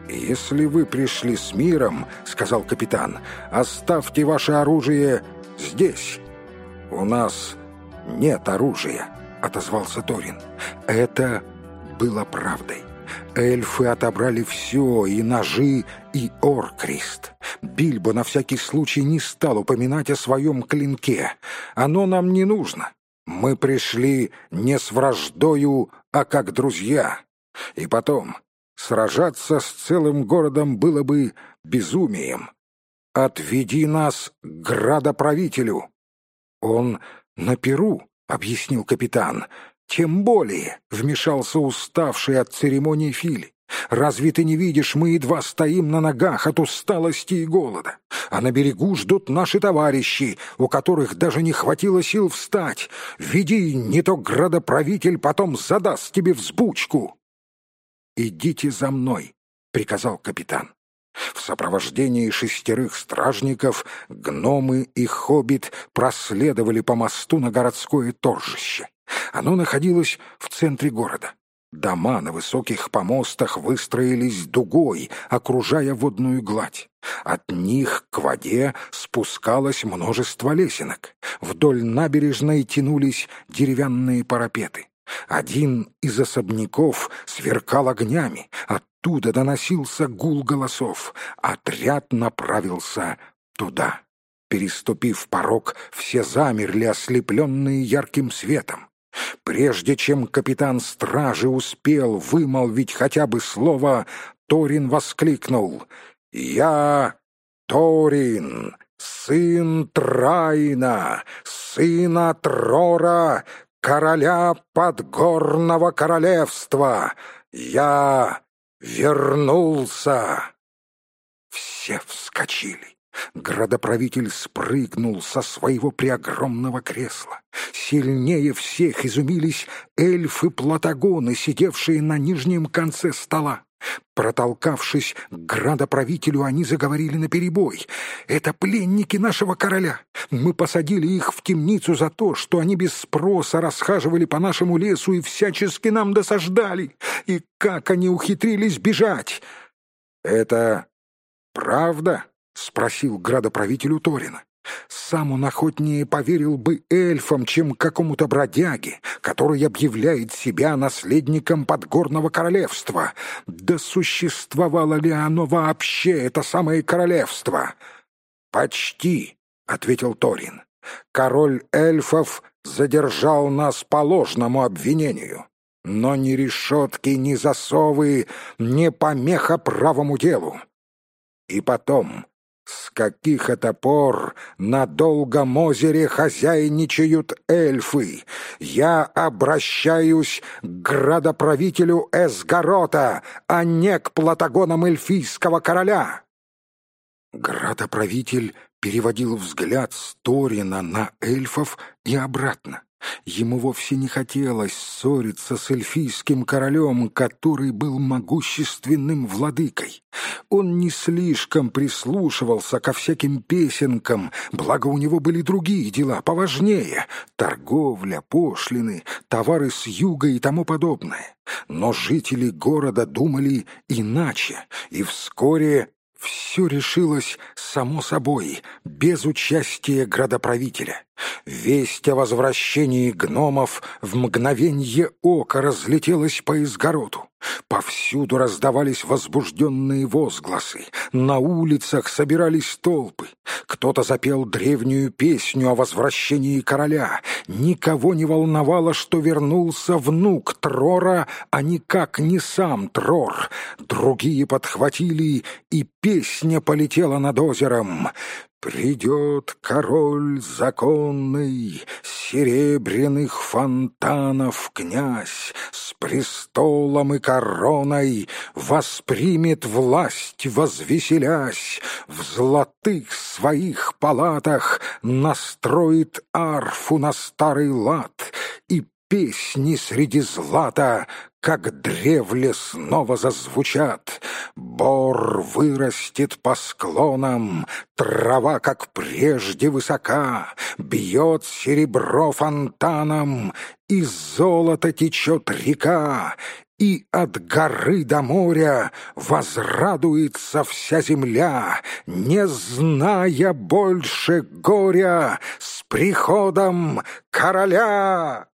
«Если вы пришли с миром, — сказал капитан, — оставьте ваше оружие здесь». «У нас нет оружия», — отозвался Торин. Это было правдой. Эльфы отобрали все, и ножи, и Оркрист. Бильбо на всякий случай не стал упоминать о своем клинке. «Оно нам не нужно. Мы пришли не с враждою, а как друзья. И потом, сражаться с целым городом было бы безумием. Отведи нас к градоправителю». «Он на Перу», — объяснил капитан. «Тем более», — вмешался уставший от церемонии Фили. «Разве ты не видишь, мы едва стоим на ногах от усталости и голода, а на берегу ждут наши товарищи, у которых даже не хватило сил встать. Веди, не то градоправитель потом задаст тебе взбучку». «Идите за мной», — приказал капитан. В сопровождении 6 стражников гномы и хоббит проследовали по мосту на городское торжище. Оно находилось в центре города. Дома на высоких помостах выстроились дугой, окружая водную гладь. От них к воде спускалось множество лесенок. Вдоль набережной тянулись деревянные парапеты. Один из особняков сверкал огнями. Оттуда доносился гул голосов. Отряд направился туда. Переступив порог, все замерли, ослепленные ярким светом. Прежде чем капитан стражи успел вымолвить хотя бы слово, Торин воскликнул: «Я Торин, сын Трайна, сына Трора, короля Подгорного королевства! Я вернулся!» Все вскочили. Градоправитель спрыгнул со своего преогромного кресла. Сильнее всех изумились эльфы-платагоны, сидевшие на нижнем конце стола. Протолкавшись к градоправителю, они заговорили наперебой: «Это пленники нашего короля. Мы посадили их в темницу за то, что они без спроса расхаживали по нашему лесу и всячески нам досаждали. И как они ухитрились бежать!» «Это правда?» — спросил градоправителю Торина. Сам он охотнее поверил бы эльфам, чем какому-то бродяге, который объявляет себя наследником Подгорного королевства. Да существовало ли оно вообще, это самое королевство? «Почти», — ответил Торин. «Король эльфов задержал нас по ложному обвинению. Но ни решетки, ни засовы, не помеха правому делу. И потом, с каких это пор на Долгом озере хозяйничают эльфы? Я обращаюсь к градоправителю Эсгарота, а не к платагонам эльфийского короля». Градоправитель переводил взгляд с Торина на эльфов и обратно. Ему вовсе не хотелось ссориться с эльфийским королем, который был могущественным владыкой. Он не слишком прислушивался ко всяким песенкам, благо у него были другие дела поважнее — торговля, пошлины, товары с юга и тому подобное. Но жители города думали иначе, и вскоре все решилось само собой, без участия градоправителя. Весть о возвращении гномов в мгновенье ока разлетелась по Изгороду. Повсюду раздавались возбужденные возгласы. На улицах собирались толпы. Кто-то запел древнюю песню о возвращении короля. Никого не волновало, что вернулся внук Трора, а никак не сам Трор. Другие подхватили, и песня полетела над озером. «Придет король законный, серебряных фонтанов князь, с престолом и короной воспримет власть, возвеселясь, в золотых своих палатах настроит арфу на старый лад, и песни среди злата, как древле, снова зазвучат. Бор вырастет по склонам, трава, как прежде, высока, бьет серебро фонтаном, из золота течет река, и от горы до моря возрадуется вся земля, не зная больше горя с приходом короля.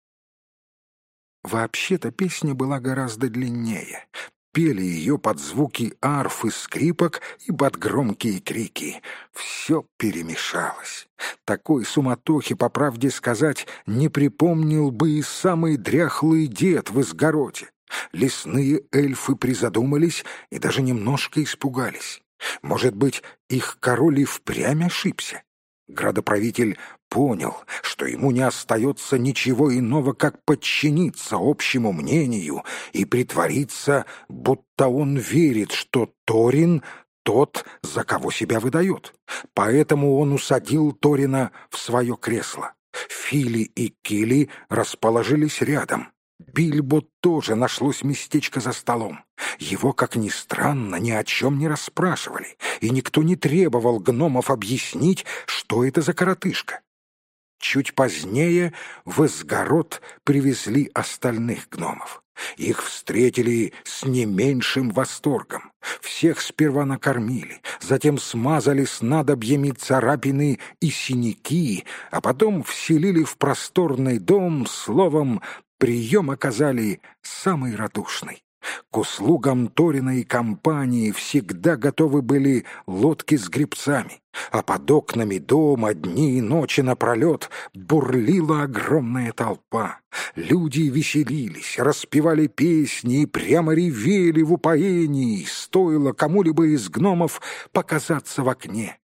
Вообще-то песня была гораздо длиннее. Пели ее под звуки арф и скрипок и под громкие крики. Все перемешалось. Такой суматохи, по правде сказать, не припомнил бы и самый дряхлый дед в изгороде. Лесные эльфы призадумались и даже немножко испугались. Может быть, их король и впрямь ошибся? Градоправитель понял, что ему не остается ничего иного, как подчиниться общему мнению и притвориться, будто он верит, что Торин — тот, за кого себя выдает. Поэтому он усадил Торина в свое кресло. Фили и Кили расположились рядом. Бильбо тоже нашлось местечко за столом. Его, как ни странно, ни о чем не расспрашивали, и никто не требовал гномов объяснить, что это за коротышка. Чуть позднее в Изгород привезли остальных гномов. Их встретили с не меньшим восторгом. Всех сперва накормили, затем смазали снадобьями царапины и синяки, а потом вселили в просторный дом, словом, прием оказали самый радушный. К услугам Торина и компании всегда готовы были лодки с гребцами, а под окнами дома дни и ночи напролет бурлила огромная толпа. Люди веселились, распевали песни и прямо ревели в упоении, стоило кому-либо из гномов показаться в окне.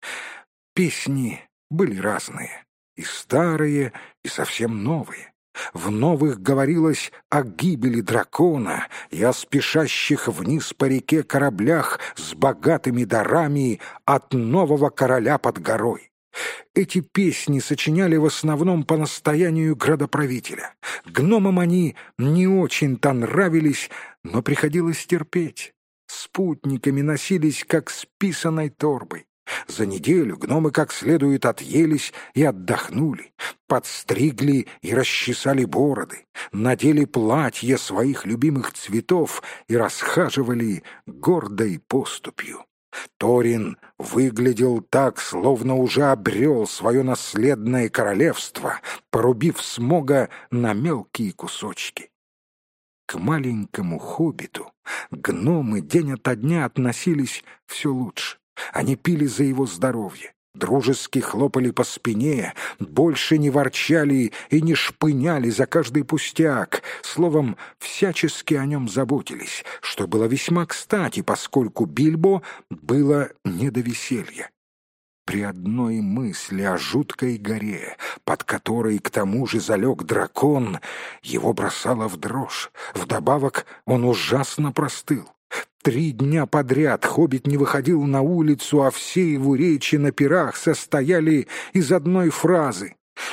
Песни были разные, и старые, и совсем новые. В новых говорилось о гибели дракона и о спешащих вниз по реке кораблях с богатыми дарами от нового короля под горой. Эти песни сочиняли в основном по настоянию градоправителя. Гномам они не очень-то нравились, но приходилось терпеть. Спутниками носились, как с писаной торбой. За неделю гномы как следует отъелись и отдохнули, подстригли и расчесали бороды, надели платья своих любимых цветов и расхаживали гордой поступью. Торин выглядел так, словно уже обрел свое наследное королевство, порубив Смога на мелкие кусочки. К маленькому хоббиту гномы день ото дня относились все лучше. Они пили за его здоровье, дружески хлопали по спине, больше не ворчали и не шпыняли за каждый пустяк, словом, всячески о нем заботились, что было весьма кстати, поскольку Бильбо было не до веселья. При одной мысли о жуткой горе, под которой к тому же залег дракон, его бросало в дрожь. Вдобавок он ужасно простыл. 3 дня подряд хоббит не выходил на улицу, а все его речи на пирах состояли из одной фразы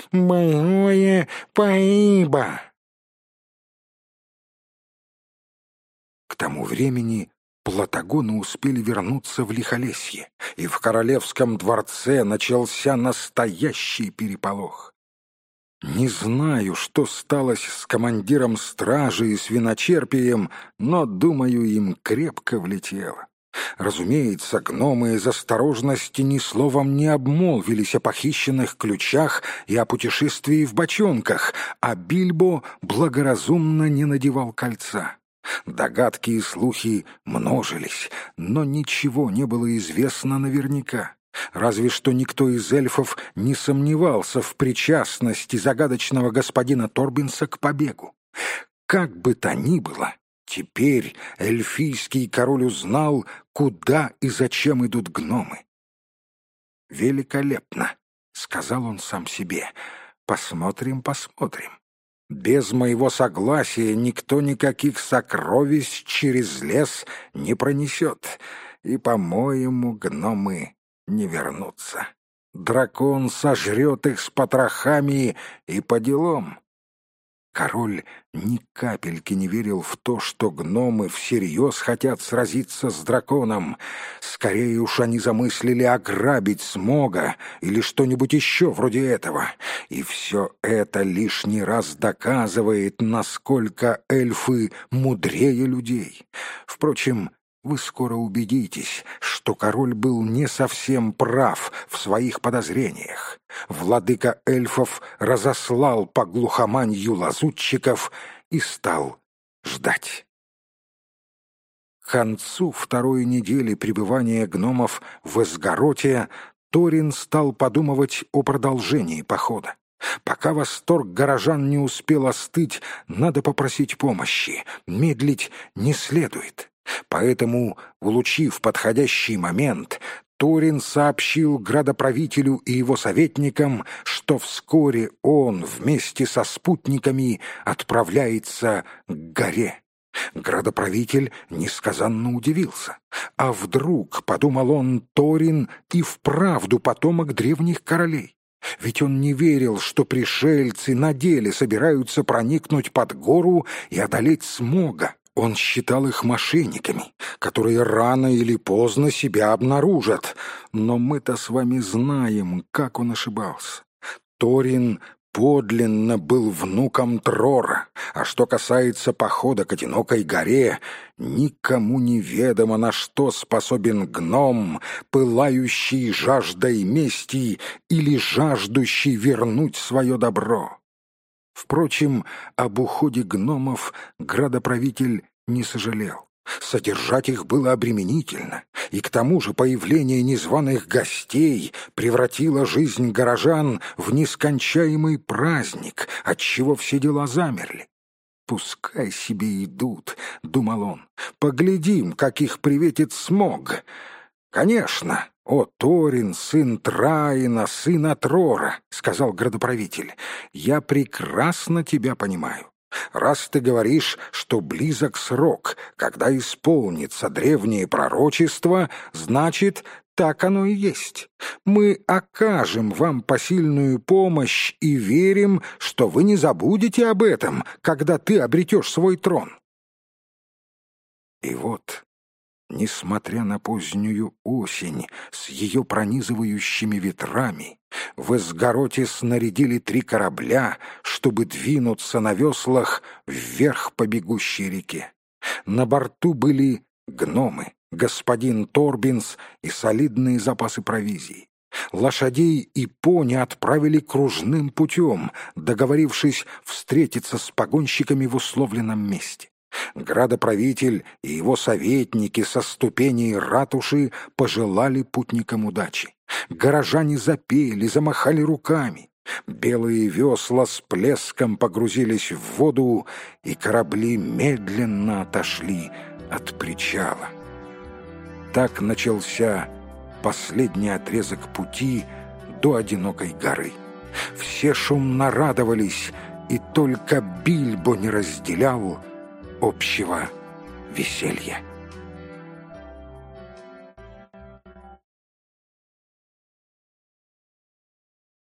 «Боевое поиба». К тому времени платагоны успели вернуться в Лихолесье, и в королевском дворце начался настоящий переполох. Не знаю, что сталось с командиром стражи и с виночерпием, но, думаю, им крепко влетело. Разумеется, гномы из осторожности ни словом не обмолвились о похищенных ключах и о путешествии в бочонках, а Бильбо благоразумно не надевал кольца. Догадки и слухи множились, но ничего не было известно наверняка. Разве что никто из эльфов не сомневался в причастности загадочного господина Торбинса к побегу. Как бы то ни было, теперь эльфийский король узнал, куда и зачем идут гномы. «Великолепно», — сказал он сам себе, — «посмотрим, посмотрим. Без моего согласия никто никаких сокровищ через лес не пронесет, и, по-моему, гномы не вернутся. Дракон сожрет их с потрохами и по делам». Король ни капельки не верил в то, что гномы всерьез хотят сразиться с драконом. Скорее уж они замыслили ограбить Смога или что-нибудь еще вроде этого. И все это лишний раз доказывает, насколько эльфы мудрее людей. Впрочем, вы скоро убедитесь, что король был не совсем прав в своих подозрениях. Владыка эльфов разослал по глухоманью лазутчиков и стал ждать. К концу второй недели пребывания гномов в Эсгароте Торин стал подумывать о продолжении похода. Пока восторг горожан не успел остыть, надо попросить помощи, медлить не следует. Поэтому, улучив подходящий момент, Торин сообщил градоправителю и его советникам, что вскоре он вместе со спутниками отправляется к горе. Градоправитель несказанно удивился. А вдруг, подумал он, Торин и вправду потомок древних королей? Ведь он не верил, что пришельцы на деле собираются проникнуть под гору и одолеть Смога. Он считал их мошенниками, которые рано или поздно себя обнаружат. Но мы-то с вами знаем, как он ошибался. Торин подлинно был внуком Трора, а что касается похода к одинокой горе, никому не ведомо, на что способен гном, пылающий жаждой мести или жаждущий вернуть свое добро. Впрочем, об уходе гномов градоправитель не сожалел. Содержать их было обременительно, и к тому же появление незваных гостей превратило жизнь горожан в нескончаемый праздник, отчего все дела замерли. «Пускай себе идут», — думал он, — «поглядим, как их приветит Смог». «Конечно, о Торин, сын Траина, сына Трора», — сказал градоправитель, — «я прекрасно тебя понимаю. Раз ты говоришь, что близок срок, когда исполнится древнее пророчество, значит, так оно и есть. Мы окажем вам посильную помощь и верим, что вы не забудете об этом, когда ты обретешь свой трон». И вот, несмотря на позднюю осень с ее пронизывающими ветрами, в Эсгароте снарядили 3 корабля, чтобы двинуться на веслах вверх по бегущей реке. На борту были гномы, господин Торбинс и солидные запасы провизии. Лошадей и пони отправили кружным путем, договорившись встретиться с погонщиками в условленном месте. Градоправитель и его советники со ступеней ратуши пожелали путникам удачи. Горожане запели, замахали руками. Белые весла с плеском погрузились в воду, и корабли медленно отошли от причала. Так начался последний отрезок пути до одинокой горы. Все шумно радовались, и только Бильбо не разделял общего веселья.